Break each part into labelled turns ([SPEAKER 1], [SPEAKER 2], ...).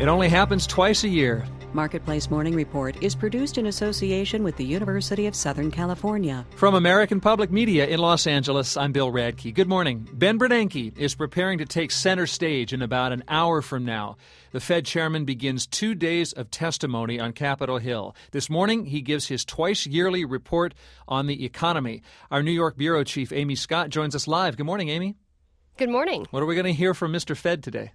[SPEAKER 1] It only happens twice a year.
[SPEAKER 2] Marketplace Morning Report is produced in association with the University of Southern California.
[SPEAKER 1] From American Public Media in Los Angeles, I'm Bill Radke. Good morning. Ben Bernanke is preparing to take center stage in about an hour from now. The Fed chairman begins 2 days of testimony on Capitol Hill. This morning, he gives his twice-yearly report on the economy. Our New York bureau chief, Amy Scott, joins us live. Good morning, Amy.
[SPEAKER 3] Good morning.
[SPEAKER 1] What are we going to hear from Mr. Fed today?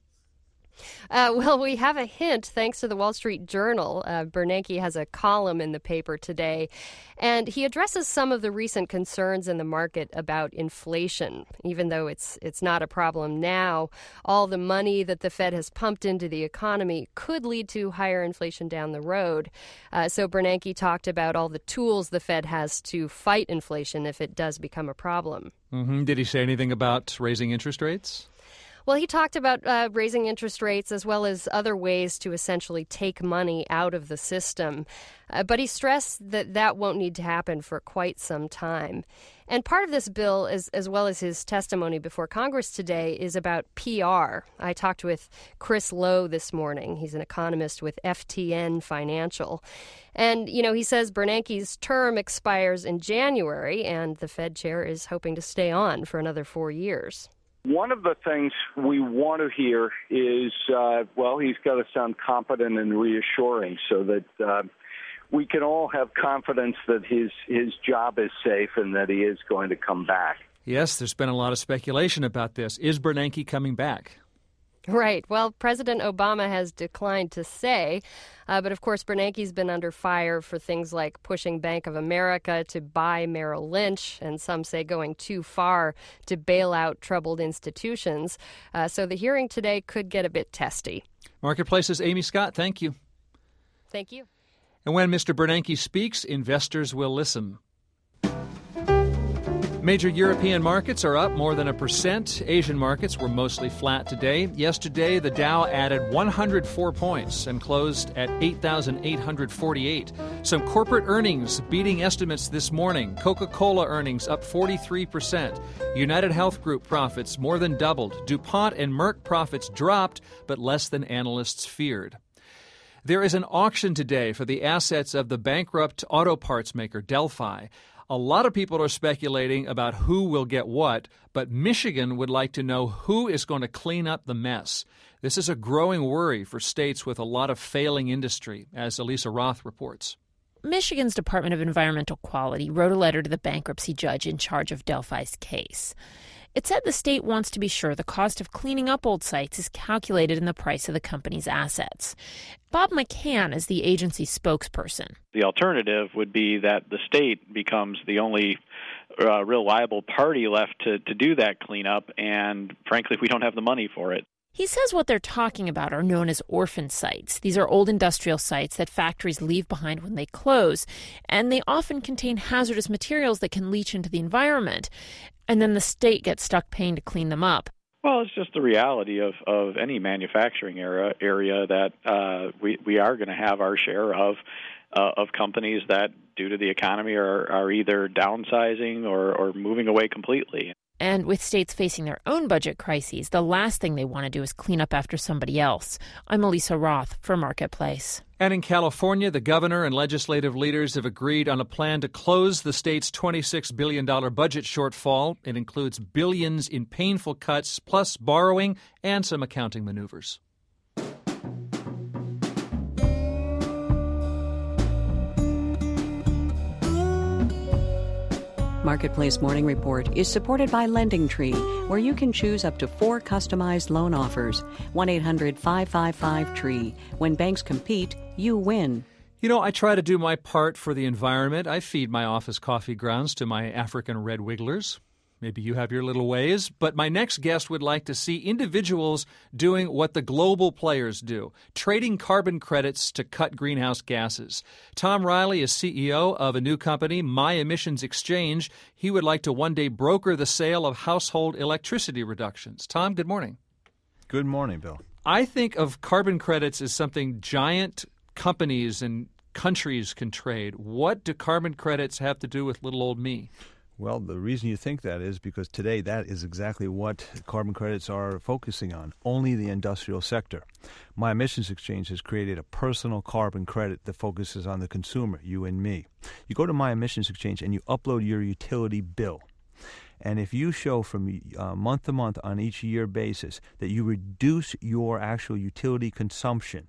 [SPEAKER 3] Well, we have a hint thanks to the Wall Street Journal. Bernanke has a column in the paper today, and he addresses some of the recent concerns in the market about inflation. Even though it's not a problem now, all the money that the Fed has pumped into the economy could lead to higher inflation down the road. So Bernanke talked about all the tools the Fed has to fight inflation if it does become a problem.
[SPEAKER 1] Mm-hmm. Did he say anything about raising interest rates?
[SPEAKER 3] Well, he talked about raising interest rates as well as other ways to essentially take money out of the system. But he stressed that that won't need to happen for quite some time. And part of this bill, as well as his testimony before Congress today, is about PR. I talked with Chris Lowe this morning. He's an economist with FTN Financial. And, he says Bernanke's term expires in January, and the Fed chair is hoping to stay on for another 4 years.
[SPEAKER 4] One of the things we want to hear is, he's got to sound competent and reassuring so that we can all have confidence that his job is safe and that he is going to come back.
[SPEAKER 1] Yes, there's been a lot of speculation about this. Is Bernanke coming back?
[SPEAKER 3] Right. Well, President Obama has declined to say, but of course Bernanke's been under fire for things like pushing Bank of America to buy Merrill Lynch, and some say going too far to bail out troubled institutions. So the hearing today could get a bit testy.
[SPEAKER 1] Marketplace's Amy Scott, thank you.
[SPEAKER 3] Thank you.
[SPEAKER 1] And when Mr. Bernanke speaks, investors will listen. Major European markets are up more than 1%. Asian markets were mostly flat today. Yesterday, the Dow added 104 points and closed at 8,848. Some corporate earnings beating estimates this morning. Coca-Cola earnings up 43%. United Health Group profits more than doubled. DuPont and Merck profits dropped, but less than analysts feared. There is an auction today for the assets of the bankrupt auto parts maker Delphi. A lot of people are speculating about who will get what, but Michigan would like to know who is going to clean up the mess. This is a growing worry for states with a lot of failing industry, as Elisa Roth reports.
[SPEAKER 5] Michigan's Department of Environmental Quality wrote a letter to the bankruptcy judge in charge of Delphi's case. It said the state wants to be sure the cost of cleaning up old sites is calculated in the price of the company's assets. Bob McCann is the agency's spokesperson.
[SPEAKER 6] The alternative would be that the state becomes the only real liable party left to do that cleanup, and frankly, we don't have the money for it.
[SPEAKER 5] He says what they're talking about are known as orphan sites. These are old industrial sites that factories leave behind when they close, and they often contain hazardous materials that can leach into the environment. And then the state gets stuck paying to clean them up.
[SPEAKER 6] Well, it's just the reality of any manufacturing area that we are going to have our share of companies that, due to the economy, are either downsizing or moving away completely.
[SPEAKER 5] And with states facing their own budget crises, the last thing they want to do is clean up after somebody else. I'm Elisa Roth for Marketplace.
[SPEAKER 1] And in California, the governor and legislative leaders have agreed on a plan to close the state's $26 billion budget shortfall. It includes billions in painful cuts, plus borrowing and some accounting maneuvers.
[SPEAKER 2] Marketplace Morning Report is supported by LendingTree, where you can choose up to 4 customized loan offers. 1-800-555-TREE. When banks compete, you win.
[SPEAKER 1] I try to do my part for the environment. I feed my office coffee grounds to my African red wigglers. Maybe you have your little ways, but my next guest would like to see individuals doing what the global players do, trading carbon credits to cut greenhouse gases. Tom Riley is CEO of a new company, My Emissions Exchange. He would like to one day broker the sale of household electricity reductions. Tom, good morning.
[SPEAKER 7] Good morning, Bill.
[SPEAKER 1] I think of carbon credits as something giant companies and countries can trade. What do carbon credits have to do with little old me?
[SPEAKER 7] Well, the reason you think that is because today that is exactly what carbon credits are focusing on, only the industrial sector. My Emissions Exchange has created a personal carbon credit that focuses on the consumer, you and me. You go to My Emissions Exchange and you upload your utility bill. And if you show from month to month on each year basis that you reduce your actual utility consumption,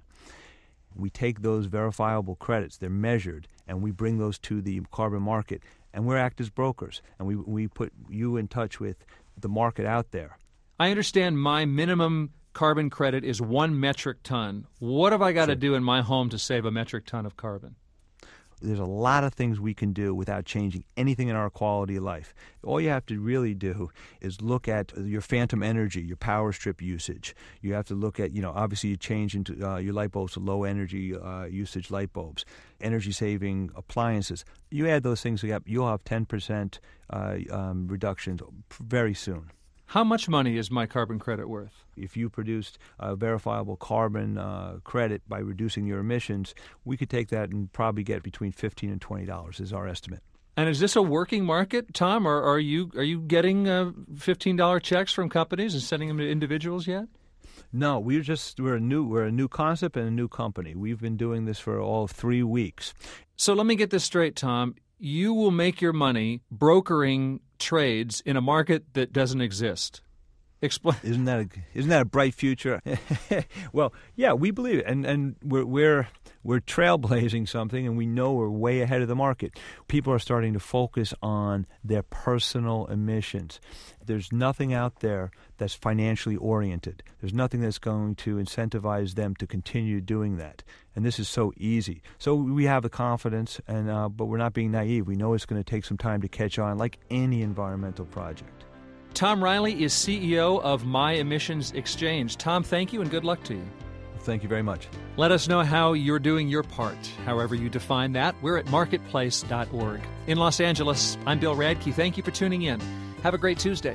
[SPEAKER 7] we take those verifiable credits, they're measured, and we bring those to the carbon market. And we act as brokers, and we put you in touch with the market out there.
[SPEAKER 1] I understand my minimum carbon credit is 1 metric ton. What have I got to do in my home to save a metric ton of carbon?
[SPEAKER 7] There's a lot of things we can do without changing anything in our quality of life. All you have to really do is look at your phantom energy, your power strip usage. You have to look at, obviously you change into your light bulbs to low energy usage light bulbs, energy saving appliances. You add those things up, you'll have 10% reductions very soon.
[SPEAKER 1] How much money is my carbon credit worth?
[SPEAKER 7] If you produced a verifiable carbon credit by reducing your emissions, we could take that and probably get between $15 and $20 is our estimate.
[SPEAKER 1] And is this a working market, Tom, or are you getting $15 checks from companies and sending them to individuals yet?
[SPEAKER 7] No, we're a new concept and a new company. We've been doing this for all of 3 weeks.
[SPEAKER 1] So let me get this straight, Tom. You will make your money brokering trades in a market that doesn't exist. Explain.
[SPEAKER 7] Isn't that a bright future? Well, yeah, we believe it, and we're trailblazing something, and we know we're way ahead of the market. People are starting to focus on their personal emissions. There's nothing out there that's financially oriented. There's nothing that's going to incentivize them to continue doing that. And this is so easy. So we have the confidence, but we're not being naive. We know it's going to take some time to catch on, like any environmental project.
[SPEAKER 1] Tom Riley is CEO of My Emissions Exchange. Tom, thank you and good luck to you.
[SPEAKER 7] Thank you very much.
[SPEAKER 1] Let us know how you're doing your part, however you define that. We're at marketplace.org. In Los Angeles, I'm Bill Radke. Thank you for tuning in. Have a great Tuesday.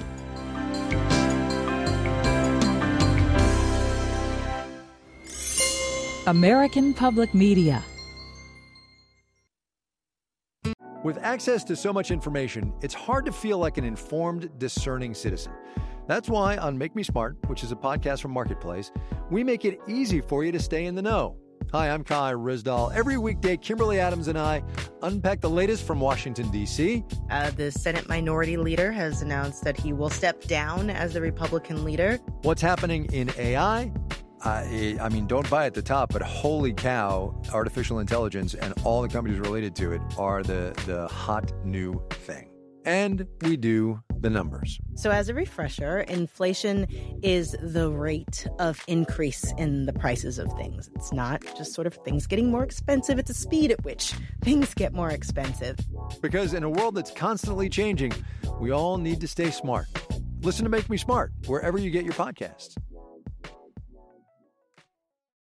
[SPEAKER 8] American Public Media.
[SPEAKER 9] With access to so much information, it's hard to feel like an informed, discerning citizen. That's why on Make Me Smart, which is a podcast from Marketplace, we make it easy for you to stay in the know. Hi, I'm Kai Rizdal. Every weekday, Kimberly Adams and I unpack the latest from Washington, D.C.
[SPEAKER 10] The Senate Minority Leader has announced that he will step down as the Republican leader.
[SPEAKER 9] What's happening in AI? I mean, don't buy at the top, but holy cow, artificial intelligence and all the companies related to it are the hot new thing. And we do the numbers.
[SPEAKER 10] So as a refresher, inflation is the rate of increase in the prices of things. It's not just sort of things getting more expensive. It's the speed at which things get more expensive.
[SPEAKER 9] Because in a world that's constantly changing, we all need to stay smart. Listen to Make Me Smart wherever you get your podcasts.